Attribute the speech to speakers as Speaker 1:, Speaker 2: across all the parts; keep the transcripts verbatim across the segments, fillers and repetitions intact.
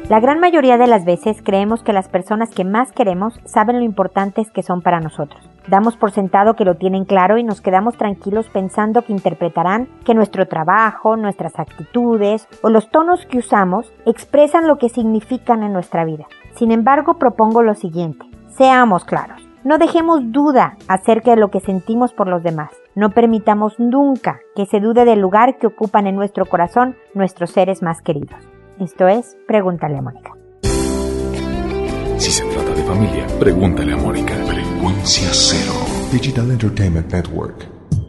Speaker 1: La gran mayoría de las veces creemos que las personas que más queremos saben lo importantes que son para nosotros. Damos por sentado que lo tienen claro y nos quedamos tranquilos pensando que interpretarán que nuestro trabajo, nuestras actitudes o los tonos que usamos expresan lo que significan en nuestra vida. Sin embargo, propongo lo siguiente: seamos claros. No dejemos duda acerca de lo que sentimos por los demás. No permitamos nunca que se dude del lugar que ocupan en nuestro corazón nuestros seres más queridos. Esto es Pregúntale a Mónica.
Speaker 2: Si se trata de familia, pregúntale a Mónica. Frecuencia Cero. Digital Entertainment Network.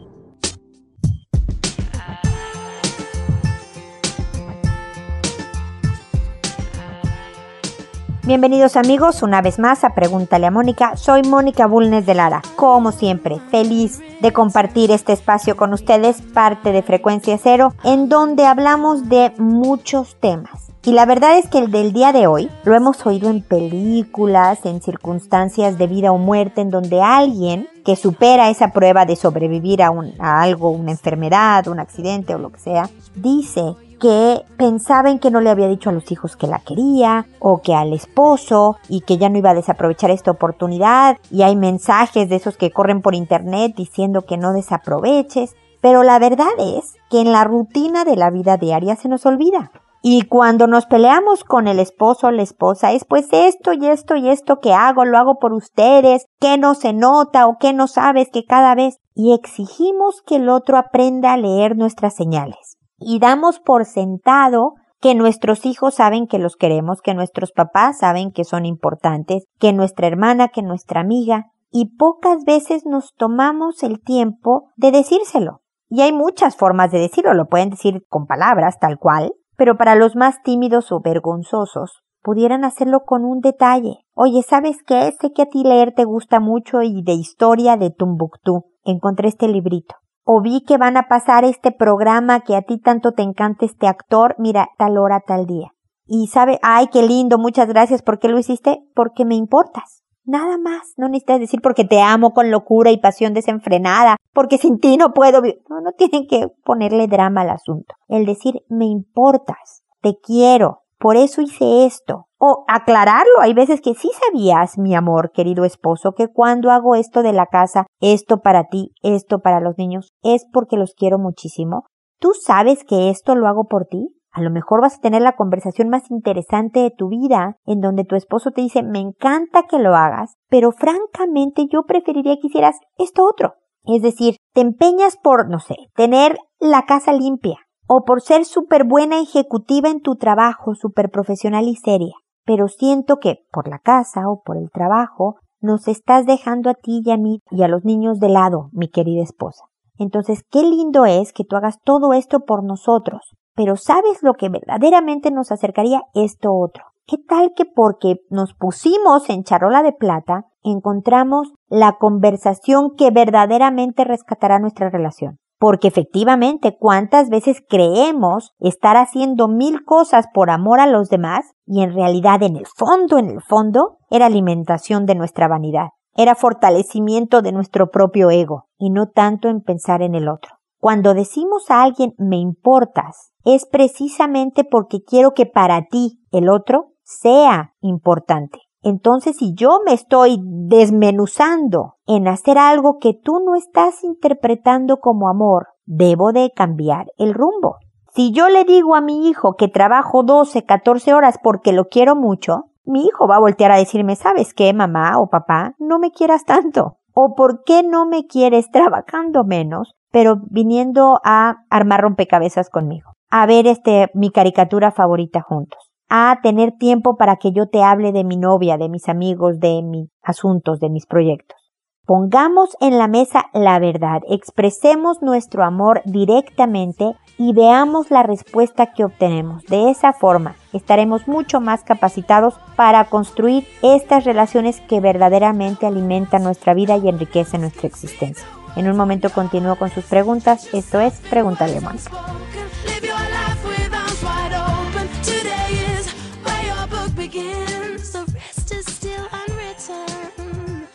Speaker 1: Bienvenidos amigos una vez más a Pregúntale a Mónica. Soy Mónica Bulnes de Lara. Como siempre, feliz de compartir este espacio con ustedes, parte de Frecuencia Cero, en donde hablamos de muchos temas. Y la verdad es que el del día de hoy lo hemos oído en películas, en circunstancias de vida o muerte, en donde alguien que supera esa prueba de sobrevivir a, un, a algo, una enfermedad, un accidente o lo que sea, dice que pensaba en que no le había dicho a los hijos que la quería o que al esposo y que ya no iba a desaprovechar esta oportunidad, y hay mensajes de esos que corren por internet diciendo que no desaproveches, pero la verdad es que en la rutina de la vida diaria se nos olvida. Y cuando nos peleamos con el esposo o la esposa es pues esto y esto y esto que hago, lo hago por ustedes, que no se nota o que no sabes que cada vez, y exigimos que el otro aprenda a leer nuestras señales. Y damos por sentado que nuestros hijos saben que los queremos, que nuestros papás saben que son importantes, que nuestra hermana, que nuestra amiga, y pocas veces nos tomamos el tiempo de decírselo. Y hay muchas formas de decirlo, lo pueden decir con palabras tal cual, pero para los más tímidos o vergonzosos, pudieran hacerlo con un detalle. Oye, ¿sabes qué? Sé que a ti leer te gusta mucho y de historia de Tombuctú. Encontré este librito. O vi que van a pasar este programa que a ti tanto te encanta este actor, mira, tal hora, tal día. Y sabe, ay, qué lindo, muchas gracias. ¿Por qué lo hiciste? Porque me importas. Nada más. No necesitas decir porque te amo con locura y pasión desenfrenada, porque sin ti no puedo vivir. No, no tienen que ponerle drama al asunto. El decir, me importas, te quiero, por eso hice esto. O aclararlo, hay veces que sí sabías, mi amor, querido esposo, que cuando hago esto de la casa, esto para ti, esto para los niños, es porque los quiero muchísimo. ¿Tú sabes que esto lo hago por ti? A lo mejor vas a tener la conversación más interesante de tu vida, en donde tu esposo te dice, me encanta que lo hagas, pero francamente yo preferiría que hicieras esto otro. Es decir, te empeñas por, no sé, tener la casa limpia, o por ser súper buena ejecutiva en tu trabajo, súper profesional y seria. Pero siento que por la casa o por el trabajo nos estás dejando a ti y a mí y a los niños de lado, mi querida esposa. Entonces, qué lindo es que tú hagas todo esto por nosotros. Pero ¿sabes lo que verdaderamente nos acercaría? Esto otro. ¿Qué tal que porque nos pusimos en charola de plata, encontramos la conversación que verdaderamente rescatará nuestra relación? Porque efectivamente, ¿cuántas veces creemos estar haciendo mil cosas por amor a los demás? Y en realidad, en el fondo, en el fondo, era alimentación de nuestra vanidad. Era fortalecimiento de nuestro propio ego, y no tanto en pensar en el otro. Cuando decimos a alguien, me importas, es precisamente porque quiero que para ti, el otro, sea importante. Entonces, si yo me estoy desmenuzando en hacer algo que tú no estás interpretando como amor, debo de cambiar el rumbo. Si yo le digo a mi hijo que trabajo doce, catorce horas porque lo quiero mucho, mi hijo va a voltear a decirme, ¿sabes qué, mamá o papá? No me quieras tanto. ¿O por qué no me quieres trabajando menos, pero viniendo a armar rompecabezas conmigo? A ver este mi caricatura favorita juntos. A tener tiempo para que yo te hable de mi novia, de mis amigos, de mis asuntos, de mis proyectos. Pongamos en la mesa la verdad, expresemos nuestro amor directamente y veamos la respuesta que obtenemos. De esa forma estaremos mucho más capacitados para construir estas relaciones que verdaderamente alimentan nuestra vida y enriquecen nuestra existencia. En un momento continúo con sus preguntas. Esto es Pregúntale a Mónica.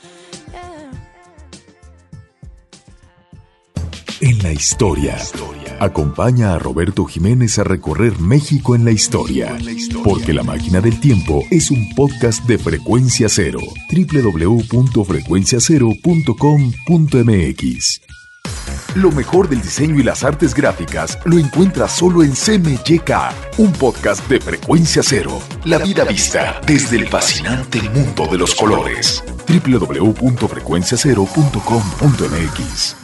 Speaker 2: En la historia. Acompaña a Roberto Jiménez a recorrer México en la historia, porque La Máquina del Tiempo es un podcast de Frecuencia Cero. doble u doble u doble u punto frecuencia cero punto com punto m x. Lo mejor del diseño y las artes gráficas lo encuentras solo en C M Y K, un podcast de Frecuencia Cero. La vida vista desde el fascinante mundo de los colores. doble u doble u doble u punto frecuencia cero punto com punto m x.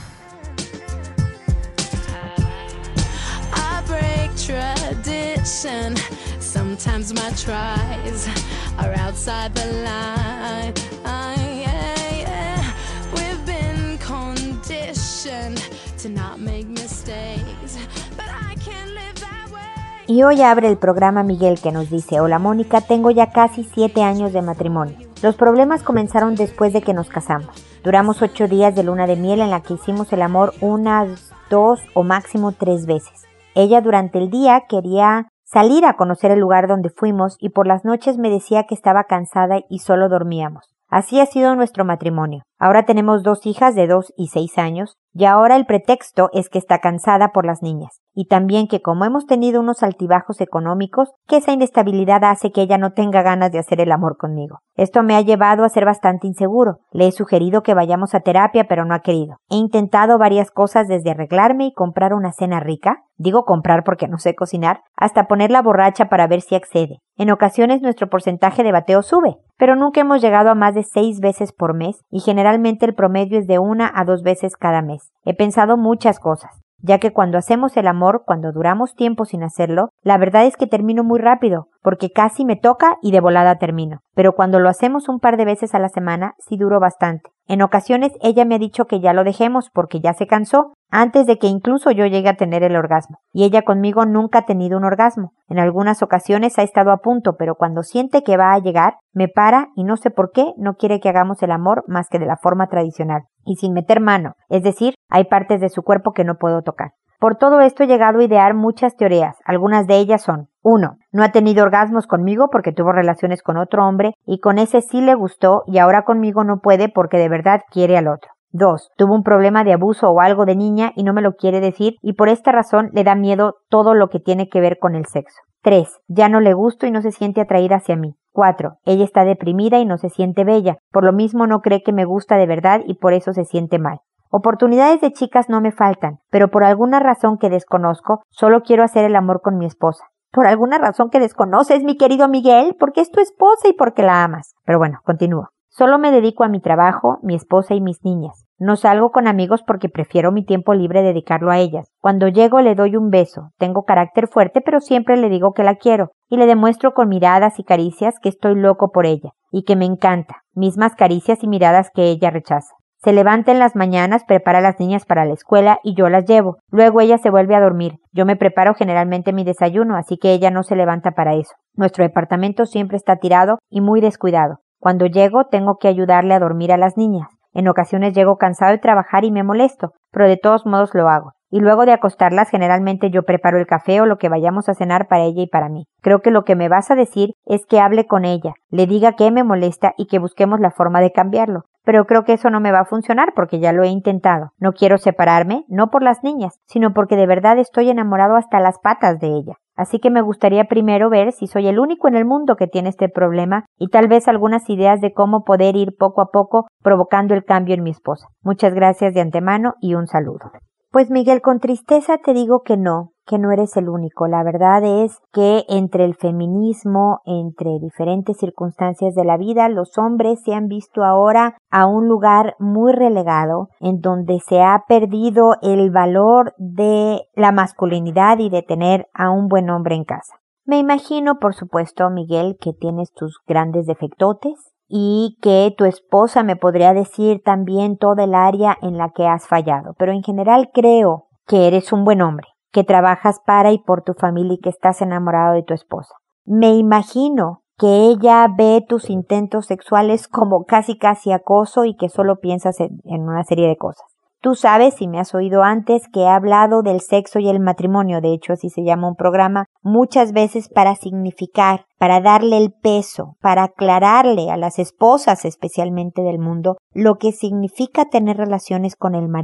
Speaker 3: Sometimes my tries are outside the line. Uh, yeah, yeah. We've been conditioned to not make mistakes, but I can't live that way.
Speaker 1: Y hoy abre el programa Miguel, que nos dice: hola Mónica, tengo ya casi siete años de matrimonio. Los problemas comenzaron después de que nos casamos. Duramos ocho días de luna de miel en la que hicimos el amor unas dos o máximo tres veces. Ella durante el día quería salir a conocer el lugar donde fuimos y por las noches me decía que estaba cansada y solo dormíamos. Así ha sido nuestro matrimonio. Ahora tenemos dos hijas de dos y seis años y ahora el pretexto es que está cansada por las niñas. Y también que como hemos tenido unos altibajos económicos, que esa inestabilidad hace que ella no tenga ganas de hacer el amor conmigo. Esto me ha llevado a ser bastante inseguro. Le he sugerido que vayamos a terapia, pero no ha querido. He intentado varias cosas desde arreglarme y comprar una cena rica, digo comprar porque no sé cocinar, hasta ponerla borracha para ver si accede. En ocasiones nuestro porcentaje de bateo sube, pero nunca hemos llegado a más de seis veces por mes y generalmente el promedio es de una a dos veces cada mes. He pensado muchas cosas, ya que cuando hacemos el amor, cuando duramos tiempo sin hacerlo, la verdad es que termino muy rápido, porque casi me toca y de volada termino. Pero cuando lo hacemos un par de veces a la semana, sí duro bastante. En ocasiones ella me ha dicho que ya lo dejemos porque ya se cansó, antes de que incluso yo llegue a tener el orgasmo. Y ella conmigo nunca ha tenido un orgasmo. En algunas ocasiones ha estado a punto, pero cuando siente que va a llegar, me para y no sé por qué no quiere que hagamos el amor más que de la forma tradicional. Y sin meter mano, es decir, hay partes de su cuerpo que no puedo tocar. Por todo esto he llegado a idear muchas teorías. Algunas de ellas son: uno. No ha tenido orgasmos conmigo porque tuvo relaciones con otro hombre y con ese sí le gustó y ahora conmigo no puede porque de verdad quiere al otro. dos. Tuvo un problema de abuso o algo de niña y no me lo quiere decir y por esta razón le da miedo todo lo que tiene que ver con el sexo. tres. Ya no le gusto y no se siente atraída hacia mí. cuatro. Ella está deprimida y no se siente bella. Por lo mismo no cree que me gusta de verdad y por eso se siente mal. Oportunidades de chicas no me faltan, pero por alguna razón que desconozco, solo quiero hacer el amor con mi esposa. Por alguna razón que desconoces, mi querido Miguel, porque es tu esposa y porque la amas. Pero bueno, continúo. Solo me dedico a mi trabajo, mi esposa y mis niñas. No salgo con amigos porque prefiero mi tiempo libre dedicarlo a ellas. Cuando llego le doy un beso. Tengo carácter fuerte, pero siempre le digo que la quiero. Y le demuestro con miradas y caricias que estoy loco por ella. Y que me encanta. Mismas caricias y miradas que ella rechaza. Se levanta en las mañanas, prepara a las niñas para la escuela y yo las llevo. Luego ella se vuelve a dormir. Yo me preparo generalmente mi desayuno, así que ella no se levanta para eso. Nuestro departamento siempre está tirado y muy descuidado. Cuando llego tengo que ayudarle a dormir a las niñas. En ocasiones llego cansado de trabajar y me molesto, pero de todos modos lo hago. Y luego de acostarlas generalmente yo preparo el café o lo que vayamos a cenar para ella y para mí. Creo que lo que me vas a decir es que hable con ella, le diga que me molesta y que busquemos la forma de cambiarlo. Pero creo que eso no me va a funcionar porque ya lo he intentado. No quiero separarme, no por las niñas, sino porque de verdad estoy enamorado hasta las patas de ella. Así que me gustaría primero ver si soy el único en el mundo que tiene este problema y tal vez algunas ideas de cómo poder ir poco a poco provocando el cambio en mi esposa. Muchas gracias de antemano y un saludo. Pues Miguel, con tristeza te digo que no, que no eres el único. La verdad es que entre el feminismo, entre diferentes circunstancias de la vida, los hombres se han visto ahora a un lugar muy relegado, en donde se ha perdido el valor de la masculinidad y de tener a un buen hombre en casa. Me imagino, por supuesto, Miguel, que tienes tus grandes defectotes y que tu esposa me podría decir también toda el área en la que has fallado, pero en general creo que eres un buen hombre, que trabajas para y por tu familia y que estás enamorado de tu esposa. Me imagino que ella ve tus intentos sexuales como casi casi acoso y que solo piensas en, en una serie de cosas. Tú sabes, si me has oído antes, que he hablado del sexo y el matrimonio, de hecho así se llama un programa, muchas veces para significar, para darle el peso, para aclararle a las esposas especialmente del mundo lo que significa tener relaciones con el marido.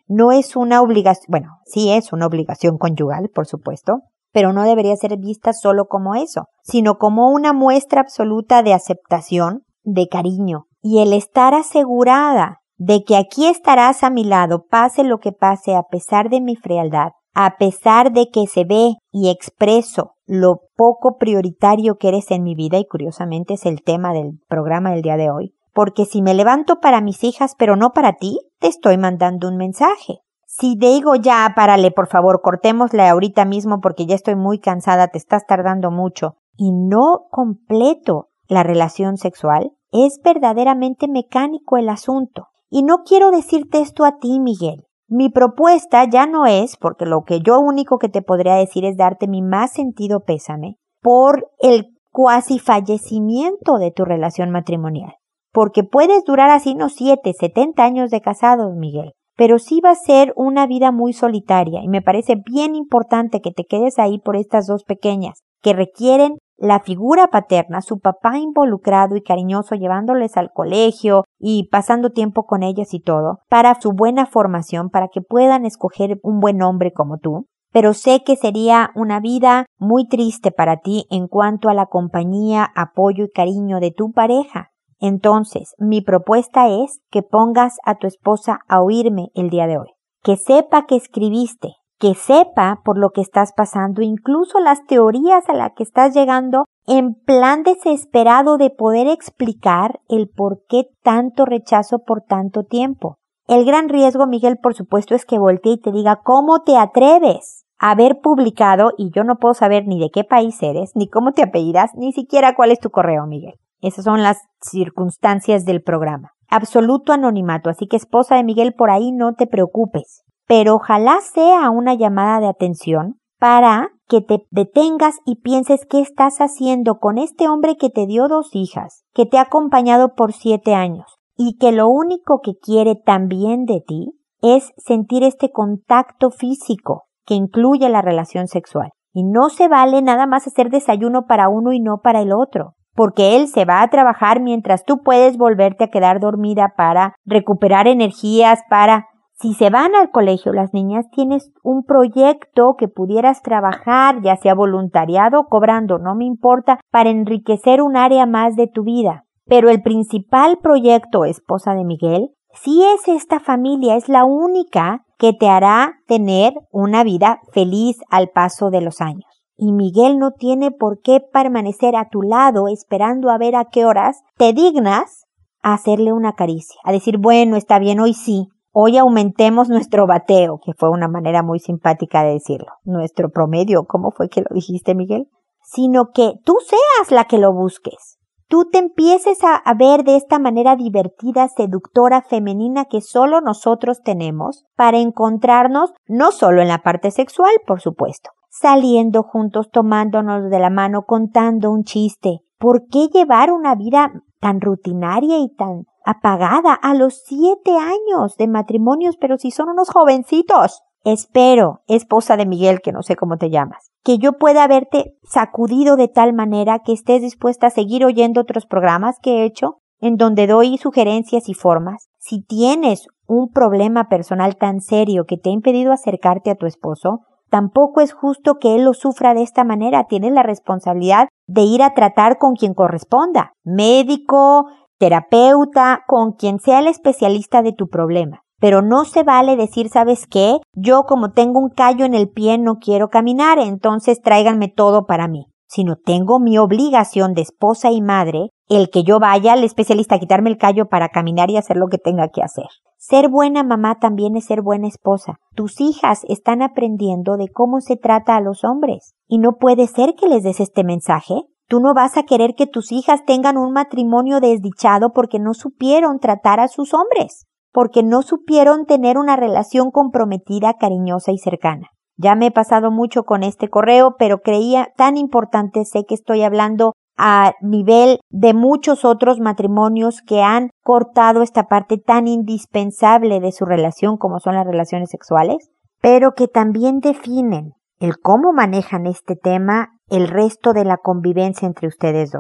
Speaker 1: no es una obligación, bueno, sí es una obligación conyugal, por supuesto, pero no debería ser vista solo como eso, sino como una muestra absoluta de aceptación, de cariño, y el estar asegurada de que aquí estarás a mi lado, pase lo que pase, a pesar de mi frialdad, a pesar de que se ve y expreso lo poco prioritario que eres en mi vida, y curiosamente es el tema del programa del día de hoy, porque si me levanto para mis hijas pero no para ti, te estoy mandando un mensaje. Si digo ya, párale, por favor, cortémosle ahorita mismo porque ya estoy muy cansada, te estás tardando mucho, y no completo la relación sexual, es verdaderamente mecánico el asunto. Y no quiero decirte esto a ti, Miguel. Mi propuesta ya no es, porque lo que yo único que te podría decir es darte mi más sentido pésame por el cuasi fallecimiento de tu relación matrimonial. Porque puedes durar así unos siete, setenta años de casados, Miguel. Pero sí va a ser una vida muy solitaria y me parece bien importante que te quedes ahí por estas dos pequeñas que requieren la figura paterna, su papá involucrado y cariñoso llevándoles al colegio y pasando tiempo con ellas y todo, para su buena formación, para que puedan escoger un buen hombre como tú. Pero sé que sería una vida muy triste para ti en cuanto a la compañía, apoyo y cariño de tu pareja. Entonces, mi propuesta es que pongas a tu esposa a oírme el día de hoy, que sepa que escribiste, que sepa por lo que estás pasando, incluso las teorías a las que estás llegando, en plan desesperado de poder explicar el por qué tanto rechazo por tanto tiempo. El gran riesgo, Miguel, por supuesto, es que voltee y te diga, ¿cómo te atreves a haber publicado? Y yo no puedo saber ni de qué país eres, ni cómo te apellidas, ni siquiera cuál es tu correo, Miguel. Esas son las circunstancias del programa. Absoluto anonimato, así que esposa de Miguel, por ahí no te preocupes. Pero ojalá sea una llamada de atención para que te detengas y pienses qué estás haciendo con este hombre que te dio dos hijas, que te ha acompañado por siete años y que lo único que quiere también de ti es sentir este contacto físico que incluye la relación sexual. Y no se vale nada más hacer desayuno para uno y no para el otro, porque él se va a trabajar mientras tú puedes volverte a quedar dormida para recuperar energías, para... Si se van al colegio las niñas, tienes un proyecto que pudieras trabajar, ya sea voluntariado o cobrando, no me importa, para enriquecer un área más de tu vida. Pero el principal proyecto, esposa de Miguel, sí es esta familia, es la única que te hará tener una vida feliz al paso de los años. Y Miguel no tiene por qué permanecer a tu lado esperando a ver a qué horas te dignas a hacerle una caricia, a decir, bueno, está bien, hoy sí. Hoy aumentemos nuestro bateo, que fue una manera muy simpática de decirlo. Nuestro promedio, ¿cómo fue que lo dijiste, Miguel? Sino que tú seas la que lo busques. Tú te empieces a, a ver de esta manera divertida, seductora, femenina que solo nosotros tenemos para encontrarnos, no solo en la parte sexual, por supuesto, saliendo juntos, tomándonos de la mano, contando un chiste. ¿Por qué llevar una vida tan rutinaria y tan apagada a los siete años de matrimonios, pero si son unos jovencitos? Espero, esposa de Miguel, que no sé cómo te llamas, que yo pueda haberte sacudido de tal manera que estés dispuesta a seguir oyendo otros programas que he hecho, en donde doy sugerencias y formas. Si tienes un problema personal tan serio que te ha impedido acercarte a tu esposo, tampoco es justo que él lo sufra de esta manera. Tienes la responsabilidad de ir a tratar con quien corresponda, médico, terapeuta, con quien sea el especialista de tu problema. Pero no se vale decir, ¿sabes qué? Yo como tengo un callo en el pie no quiero caminar, entonces tráiganme todo para mí. Sino tengo mi obligación de esposa y madre, el que yo vaya al especialista a quitarme el callo para caminar y hacer lo que tenga que hacer. Ser buena mamá también es ser buena esposa. Tus hijas están aprendiendo de cómo se trata a los hombres. Y no puede ser que les des este mensaje. Tú no vas a querer que tus hijas tengan un matrimonio desdichado porque no supieron tratar a sus hombres, porque no supieron tener una relación comprometida, cariñosa y cercana. Ya me he pasado mucho con este correo, pero creía tan importante, sé que estoy hablando a nivel de muchos otros matrimonios que han cortado esta parte tan indispensable de su relación como son las relaciones sexuales, pero que también definen el cómo manejan este tema el resto de la convivencia entre ustedes dos.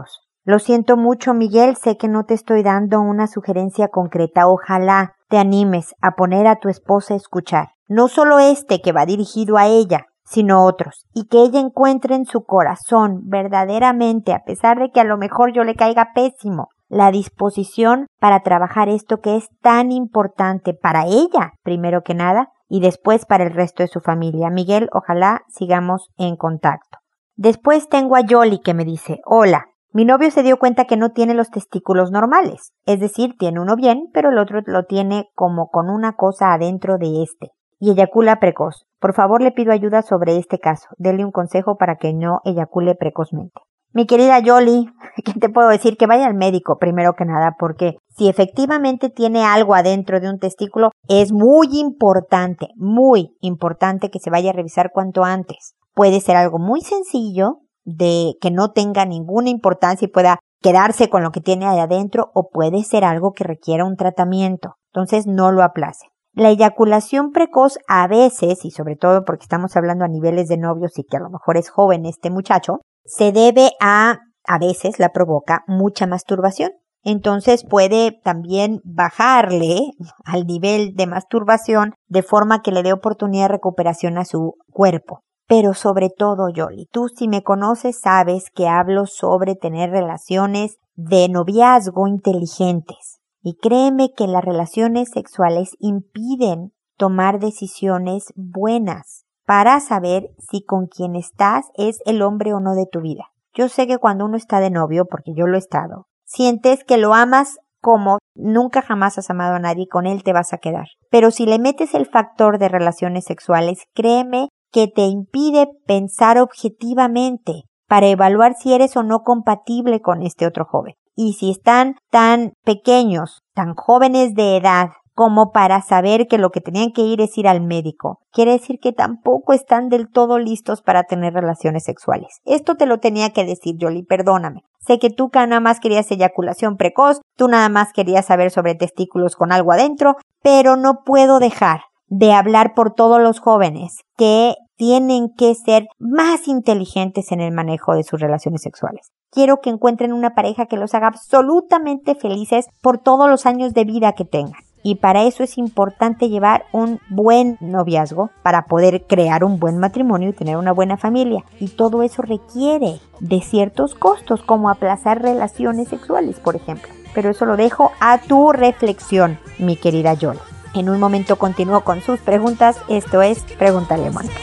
Speaker 1: Lo siento mucho, Miguel, sé que no te estoy dando una sugerencia concreta. Ojalá te animes a poner a tu esposa a escuchar. No solo este que va dirigido a ella, sino otros. Y que ella encuentre en su corazón, verdaderamente, a pesar de que a lo mejor yo le caiga pésimo, la disposición para trabajar esto que es tan importante para ella, primero que nada, y después para el resto de su familia. Miguel, ojalá sigamos en contacto. Después tengo a Yoli que me dice, hola, mi novio se dio cuenta que no tiene los testículos normales, es decir, tiene uno bien, pero el otro lo tiene como con una cosa adentro de este, y eyacula precoz. Por favor, le pido ayuda sobre este caso. Dele un consejo para que no eyacule precozmente. Mi querida Yoli, ¿qué te puedo decir? Que vaya al médico primero que nada, porque si efectivamente tiene algo adentro de un testículo, es muy importante, muy importante que se vaya a revisar cuanto antes. Puede ser algo muy sencillo, de que no tenga ninguna importancia y pueda quedarse con lo que tiene ahí adentro, o puede ser algo que requiera un tratamiento. Entonces no lo aplace. La eyaculación precoz a veces, y sobre todo porque estamos hablando a niveles de novios y que a lo mejor es joven este muchacho, se debe a, a veces la provoca mucha masturbación. Entonces puede también bajarle al nivel de masturbación de forma que le dé oportunidad de recuperación a su cuerpo. Pero sobre todo, Yoli, tú si me conoces sabes que hablo sobre tener relaciones de noviazgo inteligentes. Y créeme que las relaciones sexuales impiden tomar decisiones buenas para saber si con quien estás es el hombre o no de tu vida. Yo sé que cuando uno está de novio, porque yo lo he estado, sientes que lo amas como nunca jamás has amado a nadie y con él te vas a quedar. Pero si le metes el factor de relaciones sexuales, créeme que te impide pensar objetivamente para evaluar si eres o no compatible con este otro joven. Y si están tan pequeños, tan jóvenes de edad, como para saber que lo que tenían que ir es ir al médico, quiere decir que tampoco están del todo listos para tener relaciones sexuales. Esto te lo tenía que decir, Yoli, perdóname. Sé que tú nada más querías eyaculación precoz, tú nada más querías saber sobre testículos con algo adentro, pero no puedo dejar de hablar por todos los jóvenes que tienen que ser más inteligentes en el manejo de sus relaciones sexuales. Quiero que encuentren una pareja que los haga absolutamente felices por todos los años de vida que tengan. Y para eso es importante llevar un buen noviazgo para poder crear un buen matrimonio y tener una buena familia. Y todo eso requiere de ciertos costos, como aplazar relaciones sexuales, por ejemplo. Pero eso lo dejo a tu reflexión, mi querida Yoli. En un momento continúo con sus preguntas. Esto es Pregúntale a Mónica.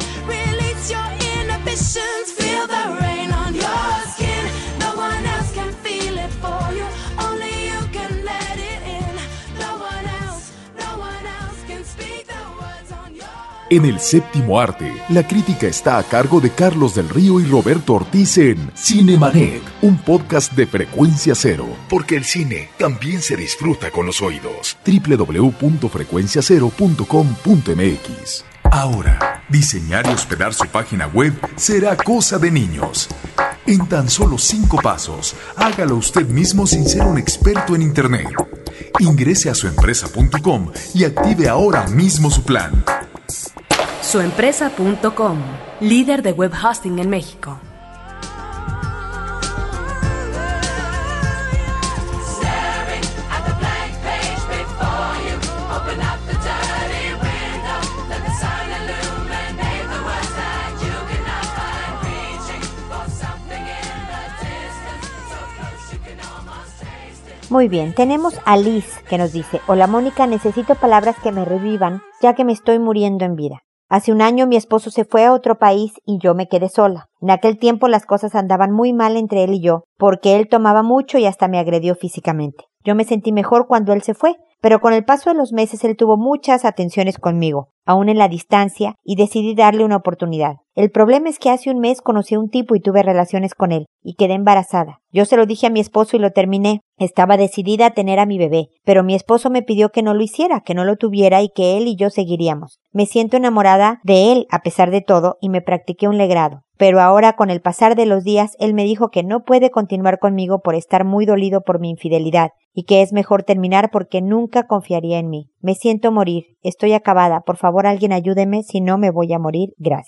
Speaker 2: En el séptimo arte, la crítica está a cargo de Carlos del Río y Roberto Ortiz en Cinemanet, un podcast de Frecuencia Cero, porque el cine también se disfruta con los oídos. doble u doble u doble u punto frecuencia cero punto com punto m x. Ahora, diseñar y hospedar su página web será cosa de niños. En tan solo cinco pasos, hágalo usted mismo sin ser un experto en Internet. Ingrese a su empresa punto com y active ahora mismo su plan.
Speaker 4: su empresa punto com, líder de web hosting en México.
Speaker 1: Muy bien, tenemos a Liz que nos dice, hola Mónica, necesito palabras que me revivan ya que me estoy muriendo en vida. Hace un año mi esposo se fue a otro país y yo me quedé sola. En aquel tiempo las cosas andaban muy mal entre él y yo, porque él tomaba mucho y hasta me agredió físicamente. Yo me sentí mejor cuando él se fue, pero con el paso de los meses él tuvo muchas atenciones conmigo, aún en la distancia, y decidí darle una oportunidad. El problema es que hace un mes conocí a un tipo y tuve relaciones con él, y quedé embarazada. Yo se lo dije a mi esposo y lo terminé. Estaba decidida a tener a mi bebé, pero mi esposo me pidió que no lo hiciera, que no lo tuviera y que él y yo seguiríamos. Me siento enamorada de él a pesar de todo y me practiqué un legrado. Pero ahora, con el pasar de los días, él me dijo que no puede continuar conmigo por estar muy dolido por mi infidelidad y que es mejor terminar porque nunca confiaría en mí. Me siento morir. Estoy acabada. Por favor, alguien ayúdeme, si no me voy a morir. Gracias.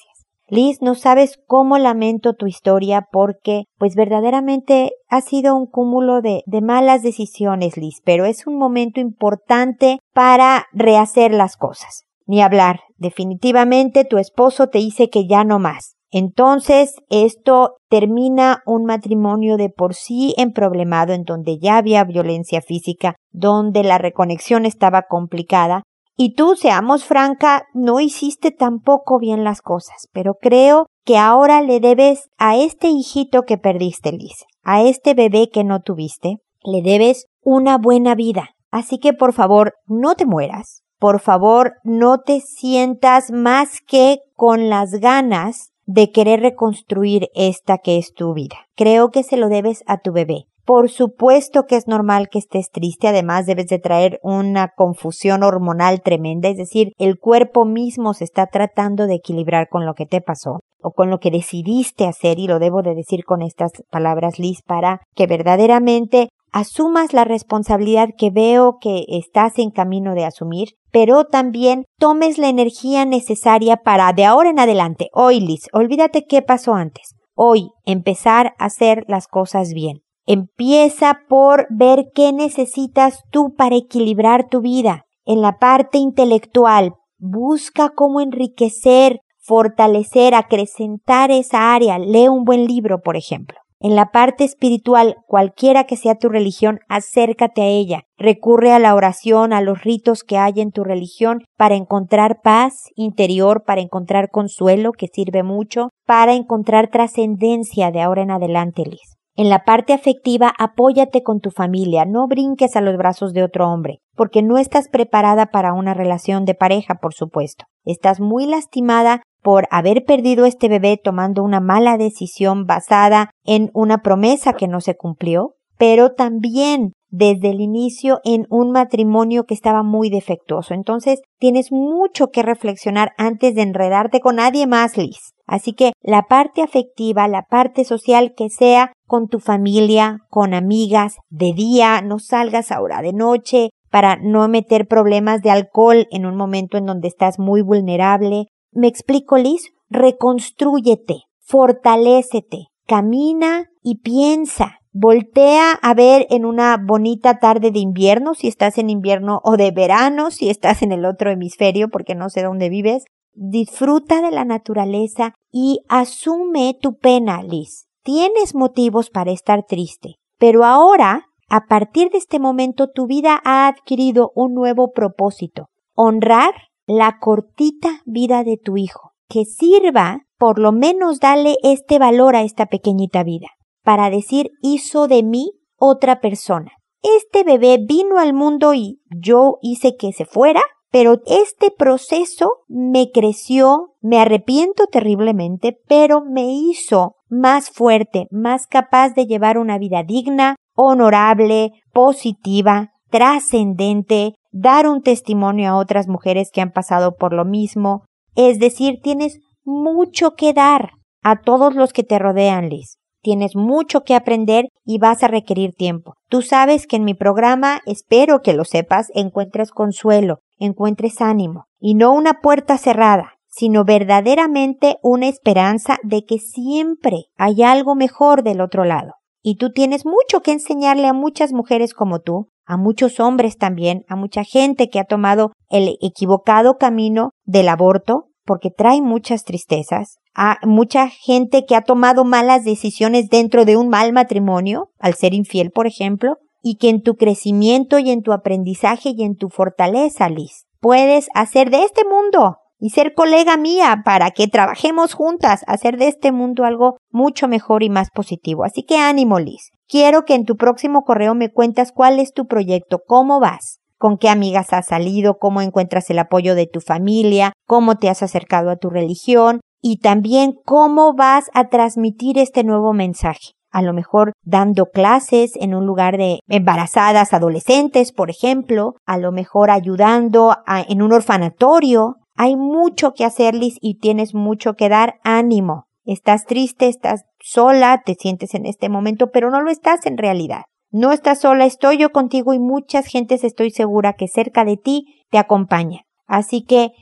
Speaker 1: Liz, no sabes cómo lamento tu historia porque pues verdaderamente ha sido un cúmulo de, de malas decisiones, Liz, pero es un momento importante para rehacer las cosas. Ni hablar, definitivamente tu esposo te dice que ya no más. Entonces, esto termina un matrimonio de por sí emproblemado en donde ya había violencia física, donde la reconexión estaba complicada. Y tú, seamos franca, no hiciste tampoco bien las cosas, pero creo que ahora le debes a este hijito que perdiste, Liz, a este bebé que no tuviste, le debes una buena vida. Así que por favor, no te mueras. Por favor, no te sientas más que con las ganas de querer reconstruir esta que es tu vida. Creo que se lo debes a tu bebé. Por supuesto que es normal que estés triste, además debes de traer una confusión hormonal tremenda, es decir, el cuerpo mismo se está tratando de equilibrar con lo que te pasó o con lo que decidiste hacer, y lo debo de decir con estas palabras, Liz, para que verdaderamente asumas la responsabilidad que veo que estás en camino de asumir, pero también tomes la energía necesaria para de ahora en adelante, hoy, Liz, olvídate qué pasó antes, hoy empezar a hacer las cosas bien. Empieza por ver qué necesitas tú para equilibrar tu vida. En la parte intelectual, busca cómo enriquecer, fortalecer, acrecentar esa área. Lee un buen libro, por ejemplo. En la parte espiritual, cualquiera que sea tu religión, acércate a ella. Recurre a la oración, a los ritos que hay en tu religión para encontrar paz interior, para encontrar consuelo, que sirve mucho, para encontrar trascendencia de ahora en adelante, Liz. En la parte afectiva, apóyate con tu familia, no brinques a los brazos de otro hombre, porque no estás preparada para una relación de pareja, por supuesto. Estás muy lastimada por haber perdido este bebé tomando una mala decisión basada en una promesa que no se cumplió, pero también desde el inicio en un matrimonio que estaba muy defectuoso. Entonces, tienes mucho que reflexionar antes de enredarte con nadie más, Liz. Así que la parte afectiva, la parte social, que sea con tu familia, con amigas, de día, no salgas ahora de noche para no meter problemas de alcohol en un momento en donde estás muy vulnerable. ¿Me explico, Liz? Reconstrúyete, fortalécete, camina y piensa. Voltea a ver en una bonita tarde de invierno, si estás en invierno, o de verano, si estás en el otro hemisferio, porque no sé dónde vives. Disfruta de la naturaleza y asume tu pena, Liz. Tienes motivos para estar triste, pero ahora, a partir de este momento, tu vida ha adquirido un nuevo propósito. Honrar la cortita vida de tu hijo, que sirva, por lo menos dale este valor a esta pequeñita vida, para decir, hizo de mí otra persona. Este bebé vino al mundo y yo hice que se fuera, pero este proceso me creció, me arrepiento terriblemente, pero me hizo más fuerte, más capaz de llevar una vida digna, honorable, positiva, trascendente, dar un testimonio a otras mujeres que han pasado por lo mismo. Es decir, tienes mucho que dar a todos los que te rodean, Liz. Tienes mucho que aprender y vas a requerir tiempo. Tú sabes que en mi programa, espero que lo sepas, encuentres consuelo, encuentres ánimo, y no una puerta cerrada, sino verdaderamente una esperanza de que siempre hay algo mejor del otro lado. Y tú tienes mucho que enseñarle a muchas mujeres como tú, a muchos hombres también, a mucha gente que ha tomado el equivocado camino del aborto, porque trae muchas tristezas, a mucha gente que ha tomado malas decisiones dentro de un mal matrimonio, al ser infiel, por ejemplo, y que en tu crecimiento y en tu aprendizaje y en tu fortaleza, Liz, puedes hacer de este mundo y ser colega mía para que trabajemos juntas, hacer de este mundo algo mucho mejor y más positivo. Así que ánimo, Liz. Quiero que en tu próximo correo me cuentas cuál es tu proyecto, cómo vas, con qué amigas has salido, cómo encuentras el apoyo de tu familia, cómo te has acercado a tu religión y también cómo vas a transmitir este nuevo mensaje. A lo mejor dando clases en un lugar de embarazadas adolescentes, por ejemplo, a lo mejor ayudando a, en un orfanatorio. Hay mucho que hacer, Liz, y tienes mucho que dar. Ánimo. Estás triste, estás sola, te sientes en este momento, pero no lo estás en realidad. No estás sola, estoy yo contigo y muchas gentes estoy segura que cerca de ti te acompaña. Así que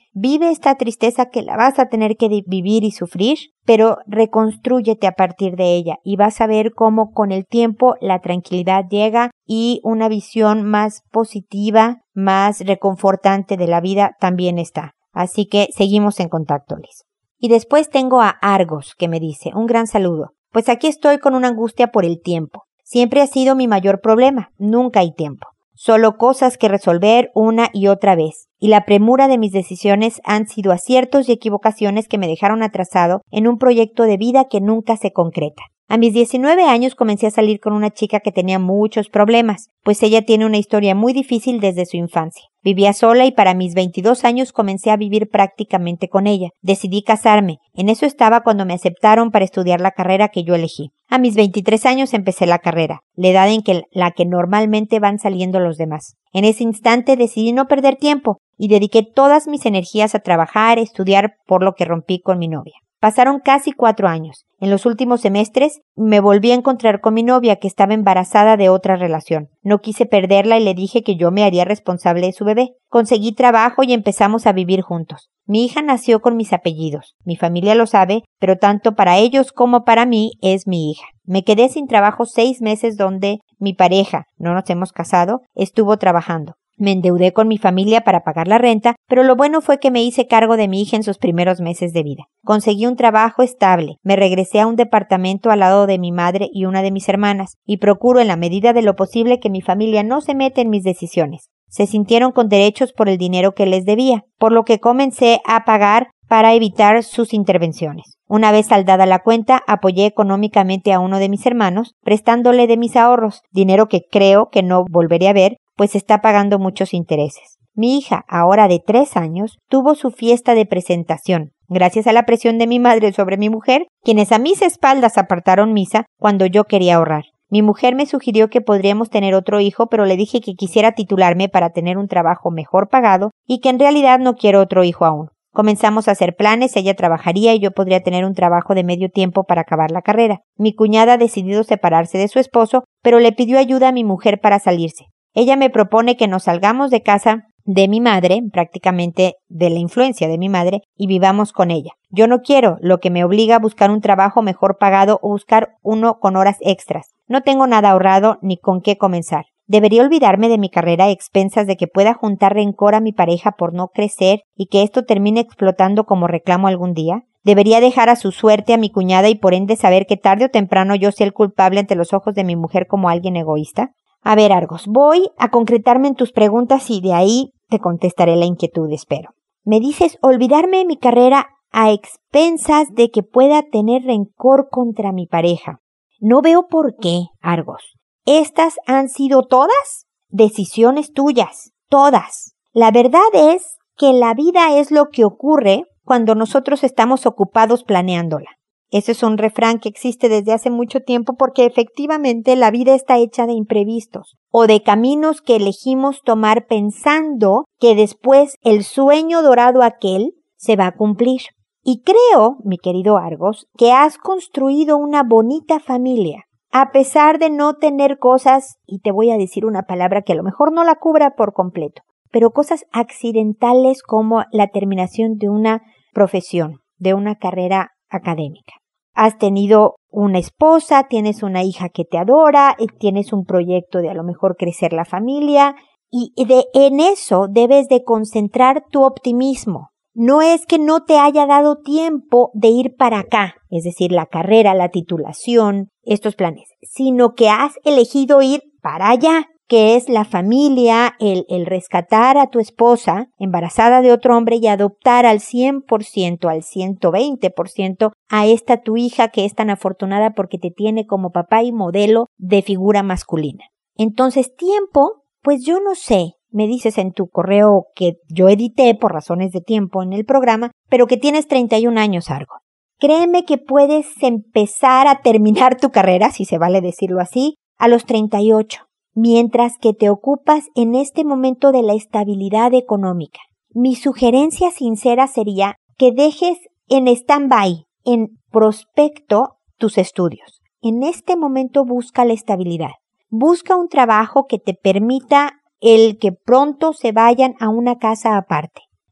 Speaker 1: Vive esta tristeza que la vas a tener que vivir y sufrir, pero reconstrúyete a partir de ella y vas a ver cómo con el tiempo la tranquilidad llega y una visión más positiva, más reconfortante de la vida también está. Así que seguimos en contacto, Liz. Y después tengo a Argos, que me dice, un gran saludo. Pues aquí estoy con una angustia por el tiempo. Siempre ha sido mi mayor problema, nunca hay tiempo. Solo cosas que resolver una y otra vez. Y la premura de mis decisiones han sido aciertos y equivocaciones que me dejaron atrasado en un proyecto de vida que nunca se concreta. A mis diecinueve años comencé a salir con una chica que tenía muchos problemas, pues ella tiene una historia muy difícil desde su infancia. Vivía sola y para mis veintidós años comencé a vivir prácticamente con ella. Decidí casarme. En eso estaba cuando me aceptaron para estudiar la carrera que yo elegí. A mis veintitrés años empecé la carrera, la edad en que la que normalmente van saliendo los demás. En ese instante decidí no perder tiempo y dediqué todas mis energías a trabajar, a estudiar, por lo que rompí con mi novia. Pasaron casi cuatro años. En los últimos semestres me volví a encontrar con mi novia que estaba embarazada de otra relación. No quise perderla y le dije que yo me haría responsable de su bebé. Conseguí trabajo y empezamos a vivir juntos. Mi hija nació con mis apellidos. Mi familia lo sabe, pero tanto para ellos como para mí es mi hija. Me quedé sin trabajo seis meses donde mi pareja, no nos hemos casado, estuvo trabajando. Me endeudé con mi familia para pagar la renta, pero lo bueno fue que me hice cargo de mi hija en sus primeros meses de vida. Conseguí un trabajo estable, me regresé a un departamento al lado de mi madre y una de mis hermanas, y procuro en la medida de lo posible que mi familia no se meta en mis decisiones. Se sintieron con derechos por el dinero que les debía, por lo que comencé a pagar para evitar sus intervenciones. Una vez saldada la cuenta, apoyé económicamente a uno de mis hermanos, prestándole de mis ahorros, dinero que creo que no volveré a ver, pues está pagando muchos intereses. Mi hija, ahora de tres años, tuvo su fiesta de presentación, gracias a la presión de mi madre sobre mi mujer, quienes a mis espaldas apartaron misa cuando yo quería ahorrar. Mi mujer me sugirió que podríamos tener otro hijo, pero le dije que quisiera titularme para tener un trabajo mejor pagado y que en realidad no quiero otro hijo aún. Comenzamos a hacer planes, ella trabajaría y yo podría tener un trabajo de medio tiempo para acabar la carrera. Mi cuñada ha decidido separarse de su esposo, pero le pidió ayuda a mi mujer para salirse. Ella me propone que nos salgamos de casa de mi madre, prácticamente de la influencia de mi madre, y vivamos con ella. Yo no quiero, lo que me obliga a buscar un trabajo mejor pagado o buscar uno con horas extras. No tengo nada ahorrado ni con qué comenzar. ¿Debería olvidarme de mi carrera a expensas de que pueda juntar rencor a mi pareja por no crecer y que esto termine explotando como reclamo algún día? ¿Debería dejar a su suerte a mi cuñada y por ende saber que tarde o temprano yo sea el culpable ante los ojos de mi mujer como alguien egoísta? A ver, Argos, voy a concretarme en tus preguntas y de ahí te contestaré la inquietud, espero. Me dices olvidarme de mi carrera a expensas de que pueda tener rencor contra mi pareja. No veo por qué, Argos. Estas han sido todas decisiones tuyas, todas. La verdad es que la vida es lo que ocurre cuando nosotros estamos ocupados planeándola. Ese es un refrán que existe desde hace mucho tiempo porque efectivamente la vida está hecha de imprevistos o de caminos que elegimos tomar pensando que después el sueño dorado aquel se va a cumplir. Y creo, mi querido Argos, que has construido una bonita familia. A pesar de no tener cosas, y te voy a decir una palabra que a lo mejor no la cubra por completo, pero cosas accidentales como la terminación de una profesión, de una carrera académica. Has tenido una esposa, tienes una hija que te adora, tienes un proyecto de a lo mejor crecer la familia y de, en eso debes de concentrar tu optimismo. No es que no te haya dado tiempo de ir para acá, es decir, la carrera, la titulación, estos planes, sino que has elegido ir para allá, que es la familia, el, el rescatar a tu esposa embarazada de otro hombre y adoptar al cien por ciento, al ciento veinte por ciento a esta tu hija que es tan afortunada porque te tiene como papá y modelo de figura masculina. Entonces, tiempo, pues yo no sé. Me dices en tu correo que yo edité por razones de tiempo en el programa, pero que tienes treinta y un años, Argo. Créeme que puedes empezar a terminar tu carrera, si se vale decirlo así, a los treinta y ocho, mientras que te ocupas en este momento de la estabilidad económica. Mi sugerencia sincera sería que dejes en stand-by, en prospecto, tus estudios. En este momento busca la estabilidad. Busca un trabajo que te permita el que pronto se vayan a una casa aparte.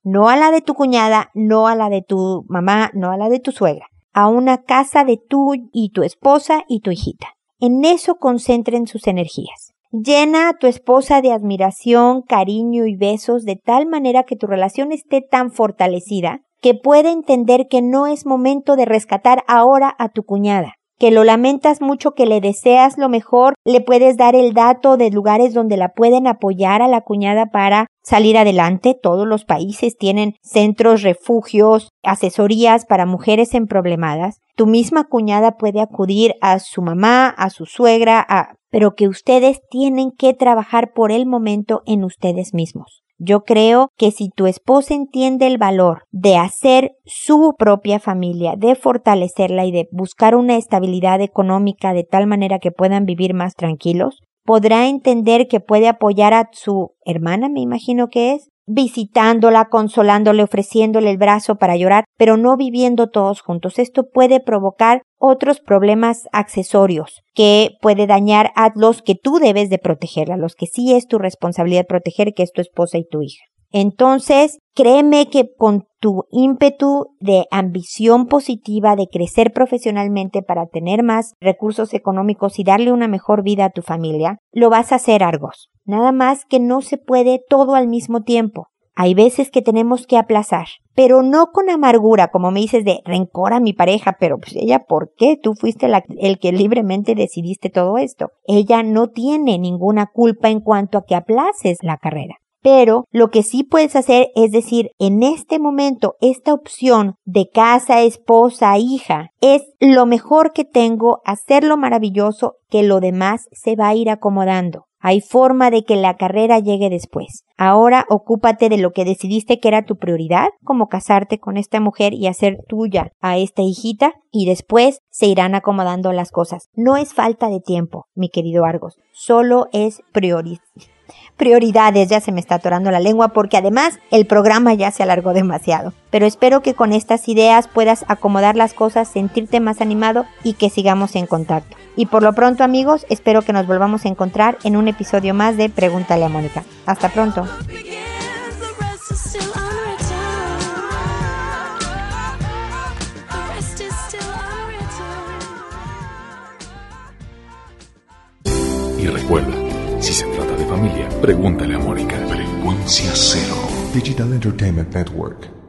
Speaker 1: no a la de tu cuñada, no a la de tu mamá, no a la de tu suegra, a una casa de tú y tu esposa y tu hijita. En eso concentren sus energías. Llena a tu esposa de admiración, cariño y besos de tal manera que tu relación esté tan fortalecida que pueda entender que no es momento de rescatar ahora a tu cuñada, que lo lamentas mucho, que le deseas lo mejor, le puedes dar el dato de lugares donde la pueden apoyar a la cuñada para salir adelante. Todos los países tienen centros, refugios, asesorías para mujeres emproblemadas. Tu misma cuñada puede acudir a su mamá, a su suegra, a... pero que ustedes tienen que trabajar por el momento en ustedes mismos. Yo creo que si tu esposa entiende el valor de hacer su propia familia, de fortalecerla y de buscar una estabilidad económica de tal manera que puedan vivir más tranquilos, podrá entender que puede apoyar a su hermana, me imagino que es, visitándola, consolándole, ofreciéndole el brazo para llorar, pero no viviendo todos juntos. Esto puede provocar otros problemas accesorios que puede dañar a los que tú debes de proteger, a los que sí es tu responsabilidad proteger, que es tu esposa y tu hija. Entonces, créeme que con tu ímpetu de ambición positiva, de crecer profesionalmente para tener más recursos económicos y darle una mejor vida a tu familia, lo vas a hacer, Argos. Nada más que no se puede todo al mismo tiempo. Hay veces que tenemos que aplazar, pero no con amargura, como me dices, de rencor a mi pareja, pero pues ella, ¿por qué? Tú fuiste la, el que libremente decidiste todo esto. Ella no tiene ninguna culpa en cuanto a que aplaces la carrera. Pero lo que sí puedes hacer es decir, en este momento, esta opción de casa, esposa, hija, es lo mejor que tengo, hacerlo maravilloso, que lo demás se va a ir acomodando. Hay forma de que la carrera llegue después. Ahora ocúpate de lo que decidiste que era tu prioridad, como casarte con esta mujer y hacer tuya a esta hijita, y después se irán acomodando las cosas. No es falta de tiempo, mi querido Argos, solo es prioridad. Prioridades, ya se me está atorando la lengua porque además el programa ya se alargó demasiado. Pero espero que con estas ideas puedas acomodar las cosas, sentirte más animado y que sigamos en contacto. Y por lo pronto, amigos, espero que nos volvamos a encontrar en un episodio más de Pregúntale a Mónica. Hasta pronto.
Speaker 2: Y recuerda, si se trata de familia, pregúntale a Mónica. Frecuencia Cero.
Speaker 5: Digital Entertainment Network.